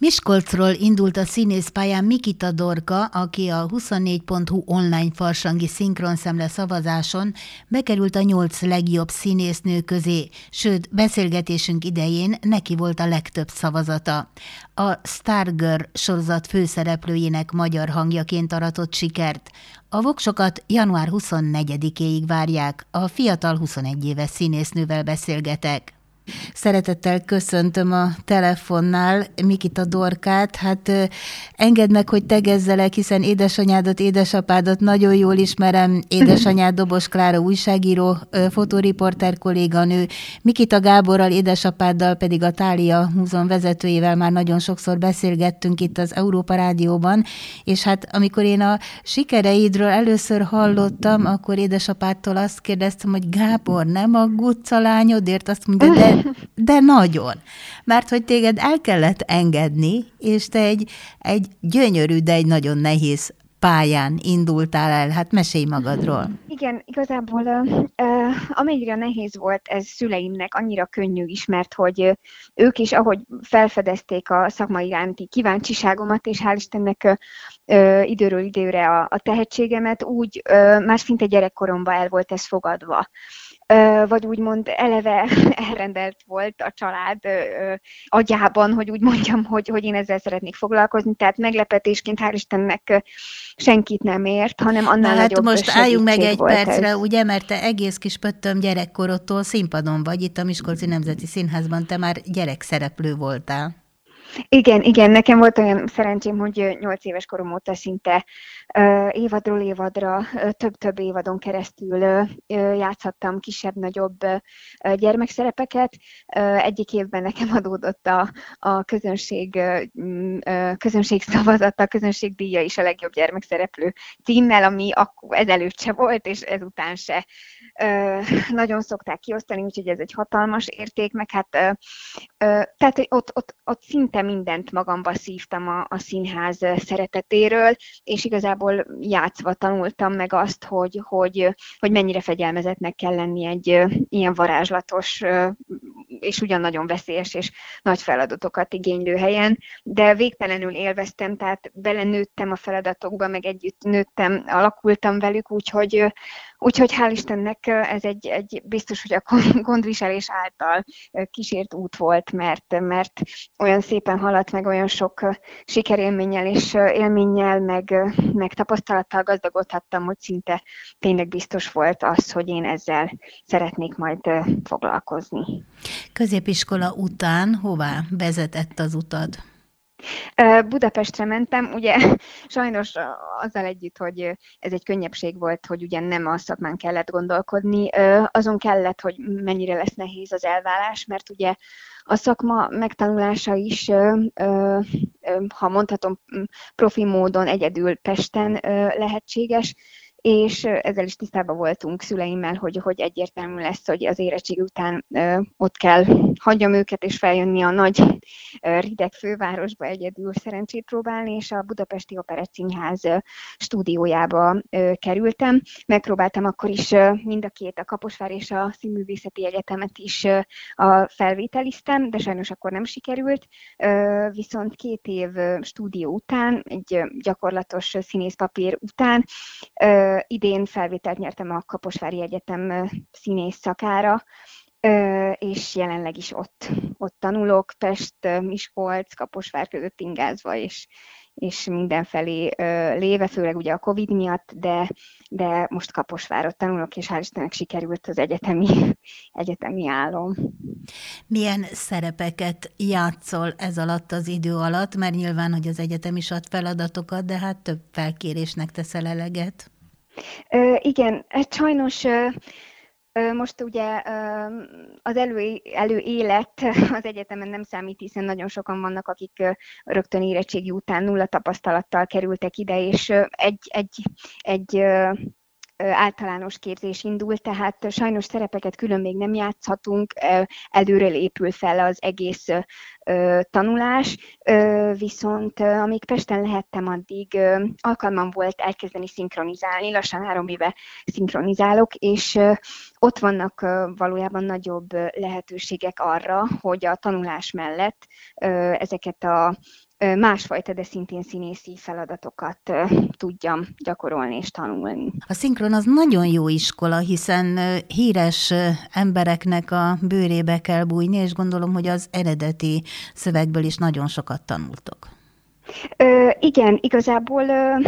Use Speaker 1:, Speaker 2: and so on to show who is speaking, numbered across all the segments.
Speaker 1: Miskolcról indult a színészpályán Mikita Dorka, aki a 24.hu online farsangi szinkronszemle szavazáson bekerült a 8 legjobb színésznő közé, sőt, beszélgetésünk idején neki volt a legtöbb szavazata. A Stargirl sorozat főszereplőjének magyar hangjaként aratott sikert. A voksokat január 24-éig várják, a fiatal 21 éves színésznővel beszélgetek. Szeretettel köszöntöm a telefonnál Mikita Dorkát. Hát engedd meg, hogy tegezzelek, hiszen édesanyádat, édesapádat nagyon jól ismerem. Édesanyád Dobos Klára újságíró, fotóriporter kolléganő. Mikita Gáborral, édesapáddal pedig a Thália Múzeum vezetőjével már nagyon sokszor beszélgettünk itt az Európa Rádióban, és hát amikor én a sikereidről először hallottam, akkor édesapádtól azt kérdeztem, hogy Gábor, nem aggódsz a lányodért? Azt mondja, de nagyon. Mert hogy téged el kellett engedni, és te egy gyönyörű, de egy nagyon nehéz pályán indultál el. Hát mesélj magadról.
Speaker 2: Igen, igazából amennyire nehéz volt ez szüleimnek, annyira könnyű is, mert hogy ők is, ahogy felfedezték a szakma iránti kíváncsiságomat, és hál' Istennek időről időre a tehetségemet, úgy már szinte gyerekkoromban el volt ez fogadva. Vagy úgymond eleve elrendelt volt a család agyában, hogy úgy mondjam, hogy én ezzel szeretnék foglalkozni, tehát meglepetésként hál' Istennek senkit nem ért, hanem annál nagyobb
Speaker 1: most álljunk meg egy percre,
Speaker 2: ez.
Speaker 1: Ugye, mert te egész kis pöttöm gyerekkorodtól színpadon vagy, itt a Miskolci Nemzeti Színházban te már gyerekszereplő voltál.
Speaker 2: Igen, nekem volt olyan szerencsém, hogy 8 éves korom óta szinte évadról évadra, több-több évadon keresztül játszhattam kisebb-nagyobb gyermekszerepeket. Egyik évben nekem adódott a közönség szavazata, a közönségdíja is a legjobb gyermekszereplő címmel, ami akkor ezelőtt se volt, és ezután se. Nagyon szokták kiosztani, úgyhogy ez egy hatalmas érték, meg hát tehát ott szinte mindent magamba szívtam a színház szeretetéről, és igazából játszva tanultam meg azt, hogy mennyire fegyelmezetnek kell lenni egy ilyen varázslatos és ugyan nagyon veszélyes és nagy feladatokat igénylő helyen, de végtelenül élveztem, tehát belenőttem a feladatokba, meg együtt nőttem, alakultam velük, úgyhogy hál' Istennek ez egy biztos, hogy a gondviselés által kísért út volt, mert olyan szépen haladt meg, olyan sok sikerélménnyel és élménnyel, meg tapasztalattal gazdagodhattam, hogy szinte tényleg biztos volt az, hogy én ezzel szeretnék majd foglalkozni.
Speaker 1: Középiskola után hová vezetett az utad?
Speaker 2: Budapestre mentem, ugye sajnos azzal együtt, hogy ez egy könnyebbség volt, hogy ugye nem a szakmán kellett gondolkodni, azon kellett, hogy mennyire lesz nehéz az elválás, mert ugye a szakma megtanulása is, ha mondhatom, profi módon egyedül Pesten lehetséges, és ezzel is tisztában voltunk szüleimmel, hogy egyértelmű lesz, hogy az érettség után ott kell hagyjam őket, és feljönni a nagy rideg fővárosba egyedül szerencsét próbálni, és a Budapesti Operettszínház stúdiójába kerültem. Megpróbáltam akkor is mind a két, a Kaposvár és a Színművészeti Egyetemet is felvételiztem, de sajnos akkor nem sikerült. Viszont 2 év stúdió után, egy gyakorlatos színészpapír után idén felvételt nyertem a Kaposvári Egyetem színész szakára, és jelenleg is ott tanulok, Pest, Miskolc, Kaposvár között ingázva, és mindenfelé léve, főleg ugye a Covid miatt, de most Kaposvárot tanulok, és hál' Istennek sikerült az egyetemi álom.
Speaker 1: Milyen szerepeket játszol ez alatt az idő alatt? Mert nyilván, hogy az egyetem is ad feladatokat, de hát több felkérésnek teszel eleget.
Speaker 2: Igen, sajnos most ugye az előélet az egyetemen nem számít, hiszen nagyon sokan vannak, akik rögtön érettségi után nulla tapasztalattal kerültek ide, és egy általános képzés indul, tehát sajnos szerepeket külön még nem játszhatunk, előre épül fel az egész tanulás, viszont amíg Pesten lehettem, addig alkalmam volt elkezdeni szinkronizálni, lassan 3 éve szinkronizálok, és ott vannak valójában nagyobb lehetőségek arra, hogy a tanulás mellett ezeket a másfajta, de szintén színészi feladatokat tudjam gyakorolni és tanulni.
Speaker 1: A szinkron az nagyon jó iskola, hiszen híres embereknek a bőrébe kell bújni, és gondolom, hogy az eredeti szövegből is nagyon sokat tanultok.
Speaker 2: Igen, igazából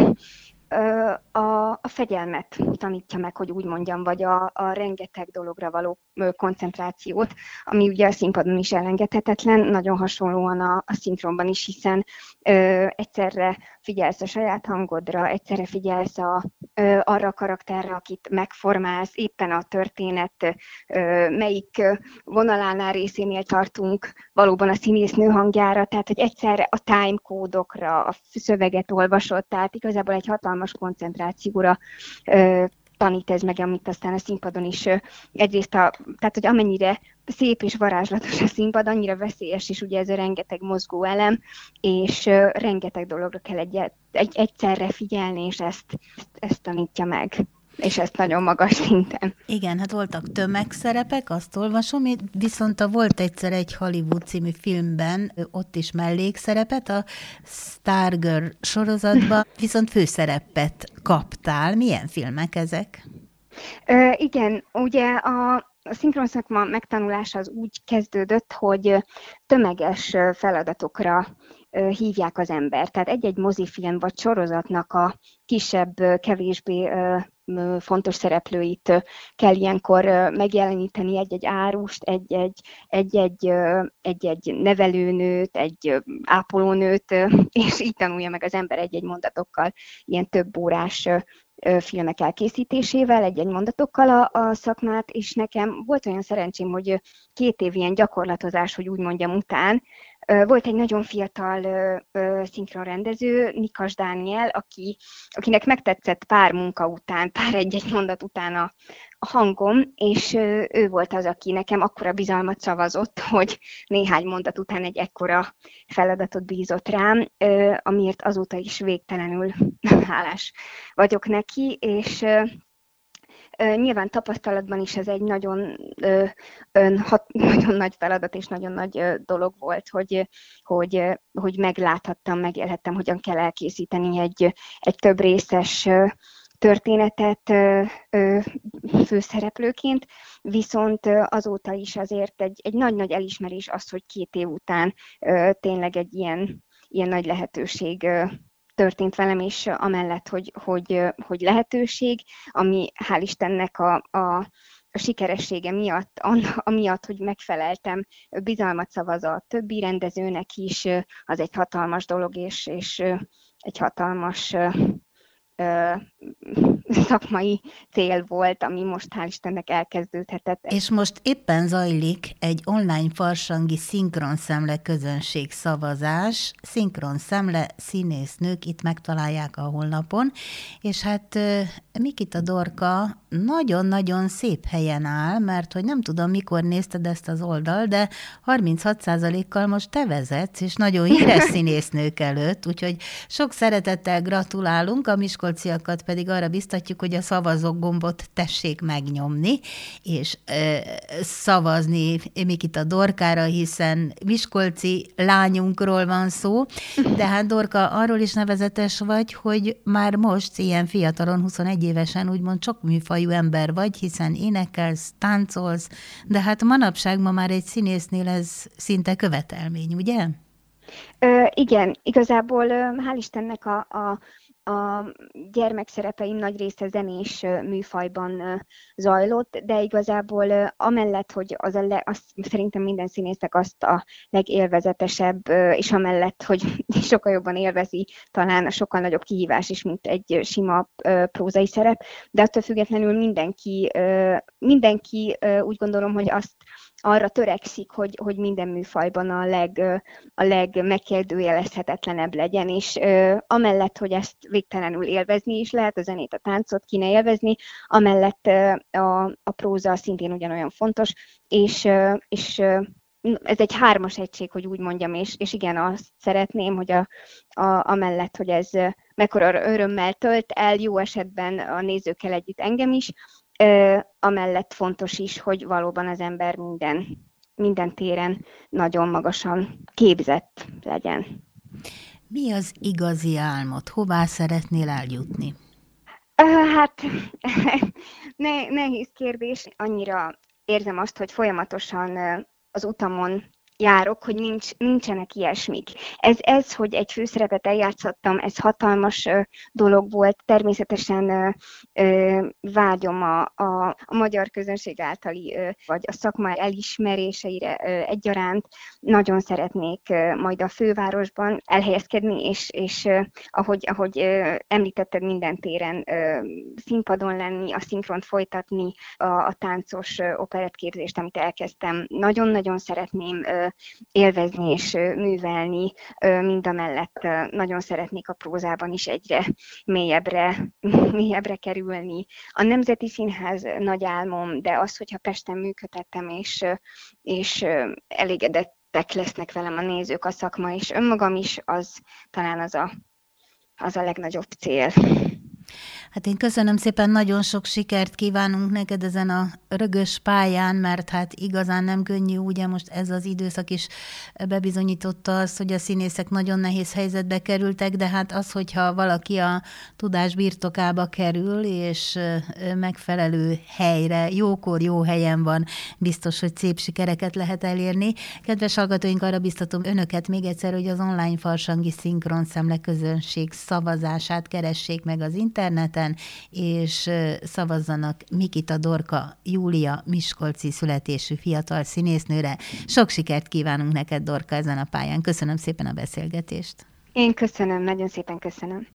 Speaker 2: a fegyelmet tanítja meg, hogy úgy mondjam, vagy a rengeteg dologra való koncentrációt, ami ugye a színpadon is elengedhetetlen, nagyon hasonlóan a szinkronban is, hiszen egyszerre figyelsz a saját hangodra, egyszerre figyelsz arra a karakterre, akit megformálsz, éppen a történet melyik vonalánál részénél tartunk valóban a színésznő hangjára, tehát hogy egyszerre a timecode-okra, a szöveget olvasod, tehát igazából egy hatalmas koncentrációra tanít ez meg, amit aztán a színpadon is egyrészt, tehát hogy amennyire szép és varázslatos a színpad, annyira veszélyes is ugye ez a rengeteg mozgó elem, és rengeteg dologra kell egyszerre figyelni, és ezt tanítja meg. És ezt nagyon magas szinten.
Speaker 1: Igen, hát voltak tömegszerepek, azt olvasom, viszont volt egyszer egy Hollywood című filmben, ott is mellékszerepet, a Stargirl sorozatban, viszont főszerepet kaptál. Milyen filmek ezek?
Speaker 2: Igen, ugye a szinkronszakma megtanulása az úgy kezdődött, hogy tömeges feladatokra hívják az embert. Tehát egy-egy mozifilm vagy sorozatnak a kisebb, kevésbé fontos szereplőit kell ilyenkor megjeleníteni, egy-egy árust, egy-egy nevelőnőt, egy ápolónőt, és így tanulja meg az ember egy-egy mondatokkal ilyen több órás filmek elkészítésével, egy-egy mondatokkal a szakmát, és nekem volt olyan szerencsém, hogy 2 év ilyen gyakorlatozás, hogy úgy mondjam, után volt egy nagyon fiatal szinkronrendező, Nikas Dániel, akinek megtetszett pár munka után, pár egy-egy mondat után a hangom, és ő volt az, aki nekem akkora bizalmat szavazott, hogy néhány mondat után egy ekkora feladatot bízott rám, amiért azóta is végtelenül hálás vagyok neki, és nyilván tapasztalatban is ez egy nagyon, nagyon nagy feladat és nagyon nagy dolog volt, hogy megláthattam, megélhettem, hogyan kell elkészíteni egy több részes történetet főszereplőként, viszont azóta is azért egy nagy-nagy elismerés az, hogy 2 év után tényleg egy ilyen nagy lehetőség történt velem, és amellett, hogy lehetőség, ami hál' Istennek a sikeressége miatt, amiatt, hogy megfeleltem, bizalmat szavaz a többi rendezőnek is, az egy hatalmas dolog, és egy hatalmas szakmai cél volt, ami most hál' Istennek elkezdődhetett.
Speaker 1: És most éppen zajlik egy online farsangi szinkronszemle közönség szavazás. Szinkronszemle színésznők, itt megtalálják a honlapon, és hát Mikita Dorka nagyon-nagyon szép helyen áll, mert hogy nem tudom, mikor nézted ezt az oldal, de 36%-kal most te vezetsz, és nagyon híres színésznők előtt, úgyhogy sok szeretettel gratulálunk, a miskolciakat pedig arra biztatjuk, hogy a szavazók gombot tessék megnyomni, és szavazni Mikita Dorkára, hiszen miskolci lányunkról van szó, de hát Dorka, arról is nevezetes vagy, hogy már most ilyen fiatalon, 21 évesen úgymond sok műfajú ember vagy, hiszen énekelsz, táncolsz, de hát manapság ma már egy színésznél ez szinte követelmény, ugye?
Speaker 2: Igen, igazából hál' Istennek a gyermekszerepeim nagy része zenés műfajban zajlott, de igazából amellett, hogy azt szerintem minden színésznek azt a legélvezetesebb, és amellett, hogy sokkal jobban élvezi, talán a sokkal nagyobb kihívás is, mint egy sima prózai szerep, de attól függetlenül mindenki úgy gondolom, hogy arra törekszik, hogy minden műfajban a legmegkérdőjelezhetetlenebb legyen, és amellett, hogy ezt végtelenül élvezni is lehet, a zenét, a táncot kéne élvezni, amellett a próza szintén ugyanolyan fontos, és ez egy 3-as egység, hogy úgy mondjam, és igen, azt szeretném, hogy amellett, hogy ez mekkora örömmel tölt el, jó esetben a nézőkkel együtt engem is, amellett fontos is, hogy valóban az ember minden téren nagyon magasan képzett legyen.
Speaker 1: Mi az igazi álmod? Hová szeretnél eljutni?
Speaker 2: Hát nehéz kérdés. Annyira érzem azt, hogy folyamatosan az utamon járok, hogy nincsenek ilyesmik. Ez, hogy egy főszerepet eljátszottam, ez hatalmas dolog volt. Természetesen vágyom a magyar közönség általi, vagy a szakma elismeréseire egyaránt. Nagyon szeretnék majd a fővárosban elhelyezkedni, és ahogy említetted, minden téren színpadon lenni, a szinkront folytatni, a táncos operettképzést, amit elkezdtem. Nagyon-nagyon szeretném élvezni és művelni, mindamellett nagyon szeretnék a prózában is egyre mélyebbre kerülni. A Nemzeti Színház nagy álmom, de az, hogyha Pesten működtettem, és elégedettek lesznek velem a nézők, a szakma, és önmagam is, az talán az a legnagyobb cél.
Speaker 1: Hát én köszönöm szépen, nagyon sok sikert kívánunk neked ezen a rögös pályán, mert hát igazán nem könnyű, ugye most ez az időszak is bebizonyította azt, hogy a színészek nagyon nehéz helyzetbe kerültek, de hát az, hogyha valaki a tudás birtokába kerül, és megfelelő helyre, jókor, jó helyen van, biztos, hogy szép sikereket lehet elérni. Kedves hallgatóink, arra biztatom önöket még egyszer, hogy az online farsangi szinkronszemle közönség szavazását keressék meg az interneten, és szavazzanak Mikita Dorka Júlia miskolci születésű fiatal színésznőre. Sok sikert kívánunk neked, Dorka, ezen a pályán. Köszönöm szépen a beszélgetést.
Speaker 2: Én köszönöm, nagyon szépen köszönöm.